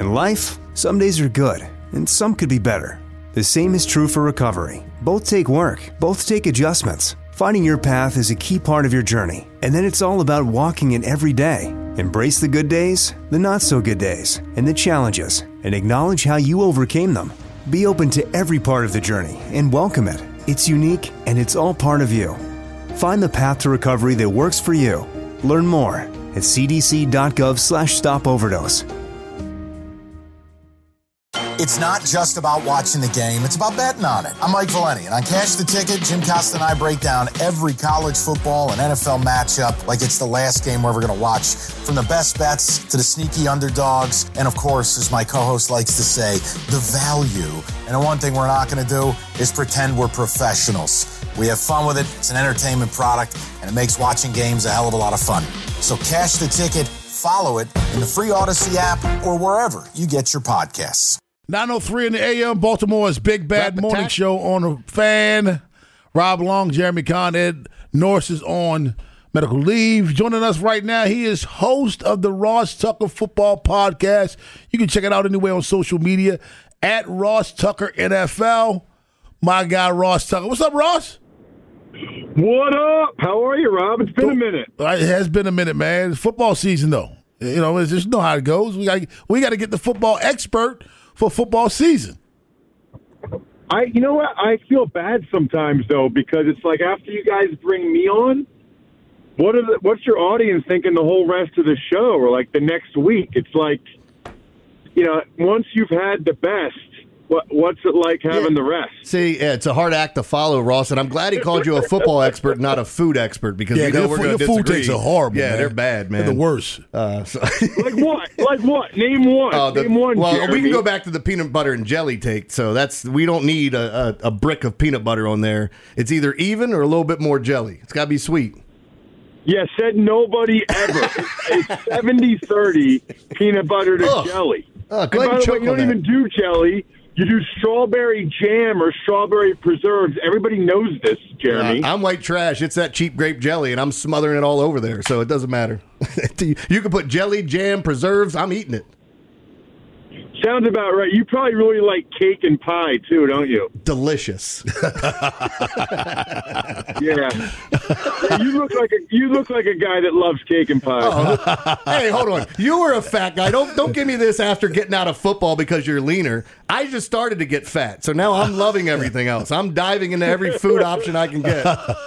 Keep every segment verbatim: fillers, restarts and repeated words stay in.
In life, some days are good, and some could be better. The same is true for recovery. Both take work, both take adjustments. Finding your path is a key part of your journey, and then it's all about walking it every day. Embrace the good days, the not-so-good days, and the challenges, and acknowledge how you overcame them. Be open to every part of the journey and welcome it. It's unique, and it's all part of you. Find the path to recovery that works for you. Learn more at c d c dot gov slash stop overdose. It's not just about watching the game, it's about betting on it. I'm Mike Valeni, and on Cash the Ticket, Jim Costa and I break down every college football and N F L matchup like it's the last game we're ever going to watch, from the best bets to the sneaky underdogs, and of course, as my co-host likes to say, the value. And the one thing we're not going to do is pretend we're professionals. We have fun with it, it's an entertainment product, and it makes watching games a hell of a lot of fun. So Cash the Ticket, follow it in the free Odyssey app or wherever you get your podcasts. nine oh three in the A M, Baltimore's Big Bad Rap Morning attack. Show on the Fan. Rob Long, Jeremy Conn, Ed Norris is on medical leave. Joining us right now, he is host of the Ross Tucker Football Podcast. You can check it out anywhere on social media, at Ross Tucker N F L. My guy, Ross Tucker. What's up, Ross? What up? How are you, Rob? It's been a minute. It has been a minute, man. It's football season, though. You know, it's just know how it goes. We got we got to get the football expert for football season. I, you know what? I feel bad sometimes though, because it's like after you guys bring me on, what are the, what's your audience thinking the whole rest of the show or like the next week? It's like, you know, once you've had the best, what what's it like having yeah. the rest? See, yeah, it's a hard act to follow, Ross, and I'm glad he called you a football expert, not a food expert, because yeah, we know we're going to disagree. Food takes are horrible. Yeah, man. They're bad, man. They're the worst. Uh, so. Like what? Like what? Name one. Uh, the, Name one. Well, Jeremy. we can go back to the peanut butter and jelly take. So that's we don't need a, a, a brick of peanut butter on there. It's either even or a little bit more jelly. It's got to be sweet. Yeah, said nobody ever. It's seventy thirty peanut butter to Ugh. jelly. Uh, and by the way, you don't that. even do jelly. You do strawberry jam or strawberry preserves. Everybody knows this, Jeremy. Uh, I'm white trash. It's that cheap grape jelly, and I'm smothering it all over there, so it doesn't matter. You can put jelly, jam, preserves. I'm eating it. Sounds about right. You probably really like cake and pie, too, don't you? Delicious. yeah. yeah. You look like a you look like a guy that loves cake and pie. Oh. Hey, hold on. You were a fat guy. Don't don't give me this after getting out of football because you're leaner. I just started to get fat, so now I'm loving everything else. I'm diving into every food option I can get.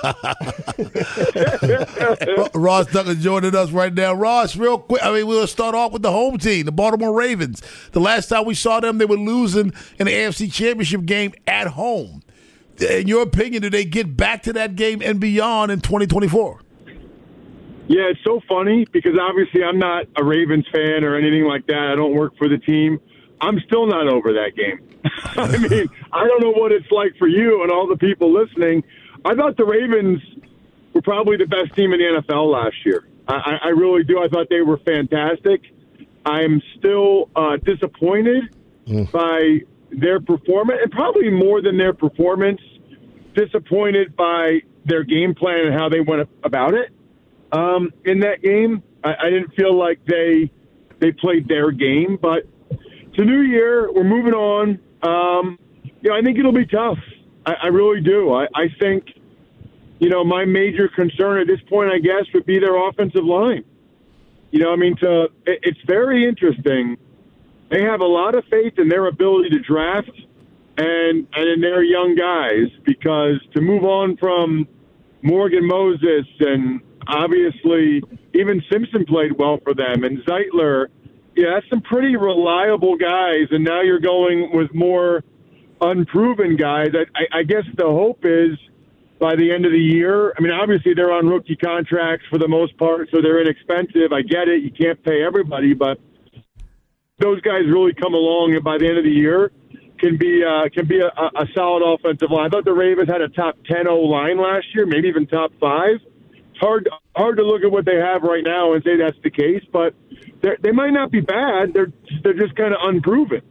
Ross Tucker joining us right now. Ross, real quick, I mean, we'll start off with the home team, the Baltimore Ravens. The last time we saw them, they were losing in the A F C Championship game at home. In your opinion, do they get back to that game and beyond in twenty twenty-four? Yeah, it's so funny because obviously I'm not a Ravens fan or anything like that. I don't work for the team. I'm still not over that game. I mean, I don't know what it's like for you and all the people listening. I thought the Ravens were probably the best team in the N F L last year. I, I really do. I thought they were fantastic. I'm still uh, disappointed mm. by their performance, and probably more than their performance, disappointed by their game plan and how they went about it. Um, in that game, I, I didn't feel like they they played their game, but it's a new year. We're moving on. Um, you know, I think it'll be tough. I, I really do. I, I think, you know, my major concern at this point, I guess, would be their offensive line. You know, I mean, to, it, it's very interesting. They have a lot of faith in their ability to draft and, and in their young guys, because to move on from Morgan Moses and obviously even Simpson played well for them, and Zeitler, yeah, that's some pretty reliable guys, and now you're going with more unproven guys. I, I, I guess the hope is by the end of the year, I mean, obviously they're on rookie contracts for the most part, so they're inexpensive. I get it. You can't pay everybody, but those guys really come along, and by the end of the year can be uh, can be a, a solid offensive line. I thought the Ravens had a top ten O-line last year, maybe even top five. It's hard, hard to look at what they have right now and say that's the case, but they might not be bad. They're they're just kind of unproven.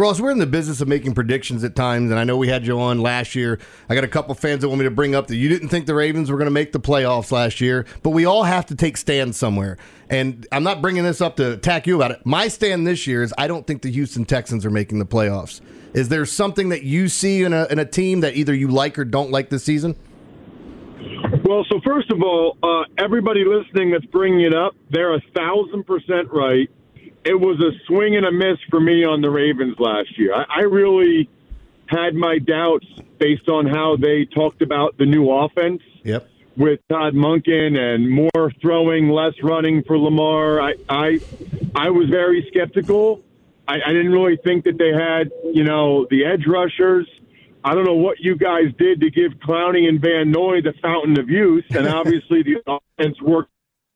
Ross, we're in the business of making predictions at times, and I know we had you on last year. I got a couple fans that want me to bring up that you didn't think the Ravens were going to make the playoffs last year, but we all have to take stands somewhere. And I'm not bringing this up to attack you about it. My stand this year is I don't think the Houston Texans are making the playoffs. Is there something that you see in a, in a team that either you like or don't like this season? Well, so first of all, uh, everybody listening that's bringing it up, they're a thousand percent right. It was a swing and a miss for me on the Ravens last year. I, I really had my doubts based on how they talked about the new offense. Yep. With Todd Monken and more throwing, less running for Lamar. I I, I was very skeptical. I, I didn't really think that they had, you know, the edge rushers. I don't know what you guys did to give Clowney and Van Noy the fountain of youth, and obviously the offense worked.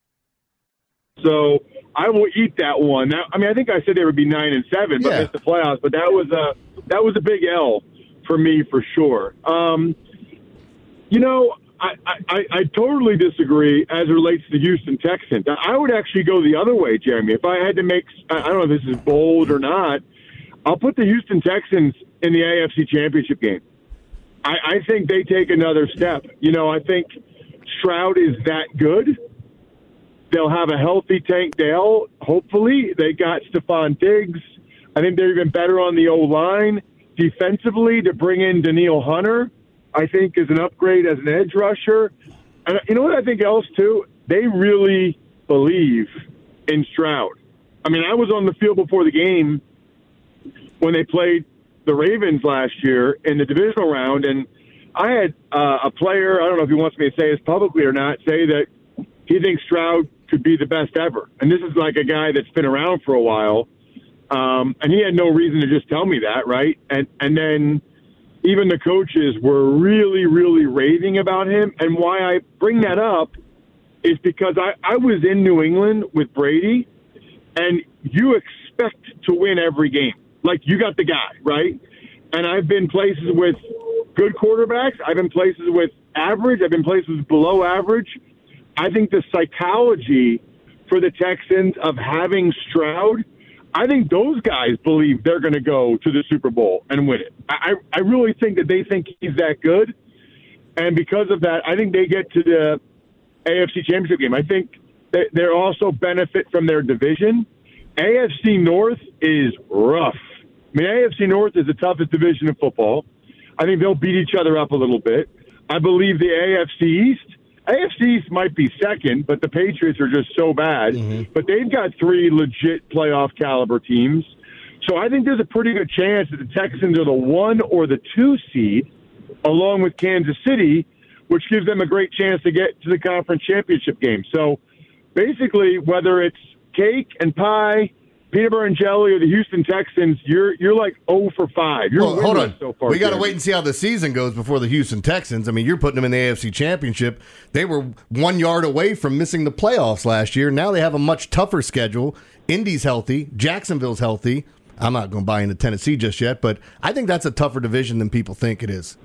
So I will eat that one. That, I mean, I think I said they would be nine and seven, but yeah. missed the playoffs. But that was a that was a big L for me for sure. Um, you know, I, I, I totally disagree as it relates to the Houston Texans. I would actually go the other way, Jeremy. If I had to make, I don't know if this is bold or not, I'll put the Houston Texans in the A F C Championship game. I, I think they take another step. You know, I think Stroud is that good. They'll have a healthy Tank Dell, hopefully. They got Stephon Diggs. I think they're even better on the O-line. Defensively, to bring in Danielle Hunter, I think is an upgrade as an edge rusher. And you know what I think else, too? They really believe in Stroud. I mean, I was on the field before the game when they played the Ravens last year in the divisional round, and I had uh, a player, I don't know if he wants me to say this publicly or not, say that he thinks Stroud could be the best ever. And this is like a guy that's been around for a while, um, and he had no reason to just tell me that, right? And and then even the coaches were really, really raving about him. And why I bring that up is because I, I was in New England with Brady, and you expect to win every game. Like, you got the guy, right? And I've been places with good quarterbacks. I've been places with average. I've been places below average. I think the psychology for the Texans of having Stroud, I think those guys believe they're going to go to the Super Bowl and win it. I, I really think that they think he's that good. And because of that, I think they get to the A F C Championship game. I think they they also benefit from their division. A F C North is rough. I mean, A F C North is the toughest division of football. I think they'll beat each other up a little bit. I believe the A F C East, A F C East might be second, but the Patriots are just so bad. Mm-hmm. But they've got three legit playoff caliber teams. So I think there's a pretty good chance that the Texans are the one or the two seed, along with Kansas City, which gives them a great chance to get to the conference championship game. So basically, whether it's cake and pie, peanut butter and jelly, or the Houston Texans, you're you're like oh for five. You're well, hold on. So far, we got to wait and see how the season goes before the Houston Texans. I mean, you're putting them in the A F C Championship. They were one yard away from missing the playoffs last year. Now they have a much tougher schedule. Indy's healthy. Jacksonville's healthy. I'm not going to buy into Tennessee just yet, but I think that's a tougher division than people think it is.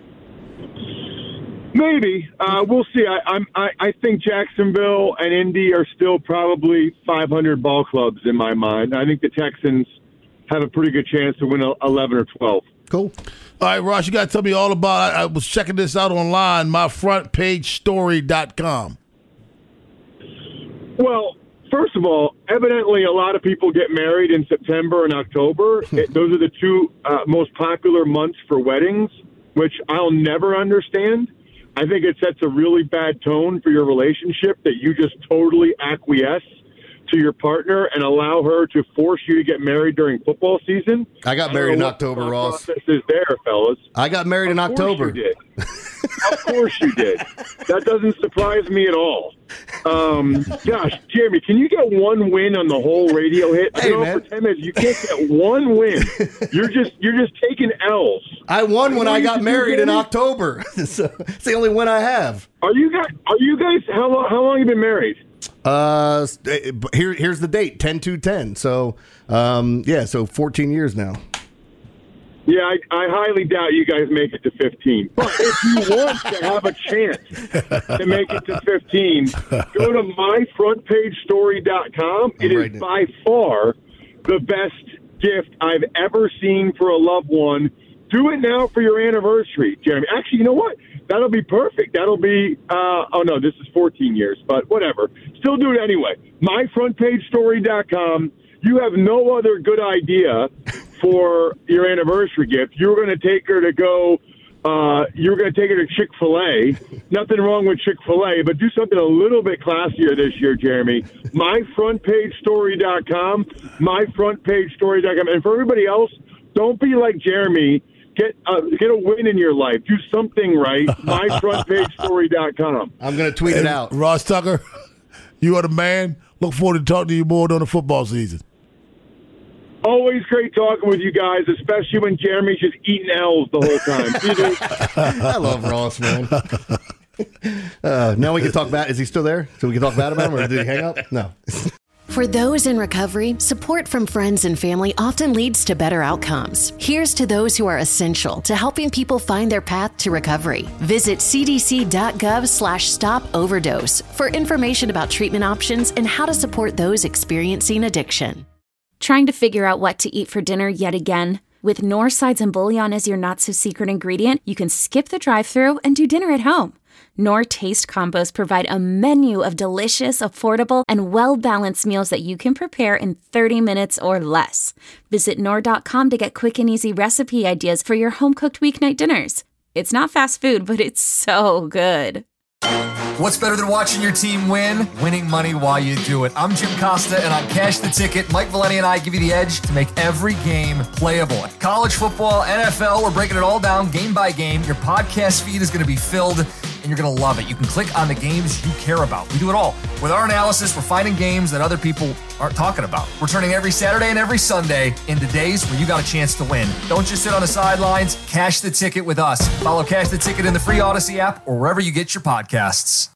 Maybe. Uh, we'll see. I, I'm, I, I think Jacksonville and Indy are still probably five hundred ball clubs in my mind. I think the Texans have a pretty good chance to win eleven or twelve. Cool. All right, Ross, you got to tell me all about it. I was checking this out online, my front page story dot com. Well, first of all, evidently a lot of people get married in September and October. it, those are the two uh, most popular months for weddings, which I'll never understand. I think it sets a really bad tone for your relationship that you just totally acquiesce to your partner and allow her to force you to get married during football season. I got married in October, Ross. Process is there, fellas. I got married in October. Of course you did. Of course you did. That doesn't surprise me at all. Um, gosh, Jeremy, can you get one win on the whole radio hit? Hey, you know, man. for ten minutes, you can't get one win. You're just you're just taking L's. I won when I got married in Jeremy? October. So it's the only win I have. Are you guys? Are you guys? How long? How long have you been married? Uh, here here's the date, ten two ten. So, um, yeah, so fourteen years now. Yeah, I, I highly doubt you guys make it to fifteen. But if you want to have a chance to make it to fifteen, go to my front page story dot com. It is by far the best gift I've ever seen for a loved one. Do it now for your anniversary, Jeremy. Actually, you know what? That'll be perfect. That'll be, uh, oh, no, this is fourteen years, but whatever. Still do it anyway. my front page story dot com. You have no other good idea for your anniversary gift. You're going to take her to go, uh, you're going to take her to Chick-fil-A. Nothing wrong with Chick-fil-A, but do something a little bit classier this year, Jeremy. my front page story dot com. my front page story dot com. And for everybody else, don't be like Jeremy. Get uh, get a win in your life. Do something right. my front page story dot com. I'm going to tweet and it out. Ross Tucker, you are the man. Look forward to talking to you more during the football season. Always great talking with you guys, especially when Jeremy's just eating L's the whole time. See you, dude. I love Ross, man. Uh, now we can talk about. Is he still there? So we can talk bad about him, or did he hang up? No. For those in recovery, support from friends and family often leads to better outcomes. Here's to those who are essential to helping people find their path to recovery. Visit cdc.gov slash stop overdose for information about treatment options and how to support those experiencing addiction. Trying to figure out what to eat for dinner yet again? With Knorr sides and bouillon as your not-so-secret ingredient, you can skip the drive-thru and do dinner at home. Knorr Taste Combos provide a menu of delicious, affordable, and well-balanced meals that you can prepare in thirty minutes or less. Visit Knorr dot com to get quick and easy recipe ideas for your home-cooked weeknight dinners. It's not fast food, but it's so good. What's better than watching your team win? Winning money while you do it. I'm Jim Costa, and on Cash the Ticket, Mike Valeni and I give you the edge to make every game playable. College football, N F L, we're breaking it all down game by game. Your podcast feed is going to be filled, and you're going to love it. You can click on the games you care about. We do it all. With our analysis, we're finding games that other people aren't talking about. We're turning every Saturday and every Sunday into days where you got a chance to win. Don't just sit on the sidelines. Cash the Ticket with us. Follow Cash the Ticket in the free Odyssey app or wherever you get your podcasts.